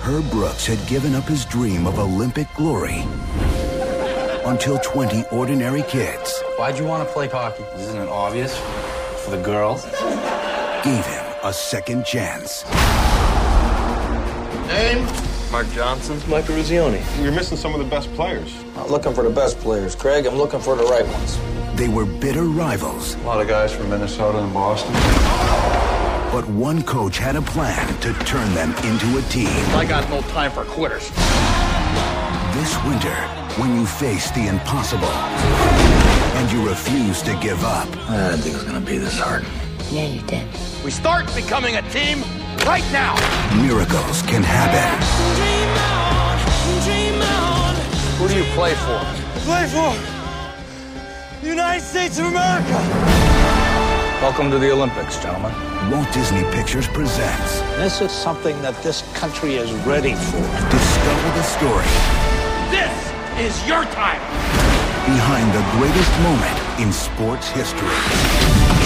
Herb Brooks had given up his dream of Olympic glory until 20 ordinary kids. Why'd you want to play hockey? Isn't it obvious? For the girls? Gave him a second chance. Name? Mark Johnson. Mike Eruzione. You're missing some of the best players. Not looking for the best players, Craig. I'm looking for the right ones. They were bitter rivals. A lot of guys from Minnesota and Boston. But one coach had a plan to turn them into a team. I got no time for quitters. This winter, when you face the impossible and you refuse to give up. I didn't think it was going to be this hard. Yeah, you did. We start becoming a team right now. Miracles can happen. Dream on. Who do you play for? Play for the United States of America. Welcome to the Olympics, gentlemen. Walt Disney Pictures presents This is something that this country is ready for. Discover the story This is your time. behind the greatest moment in sports history.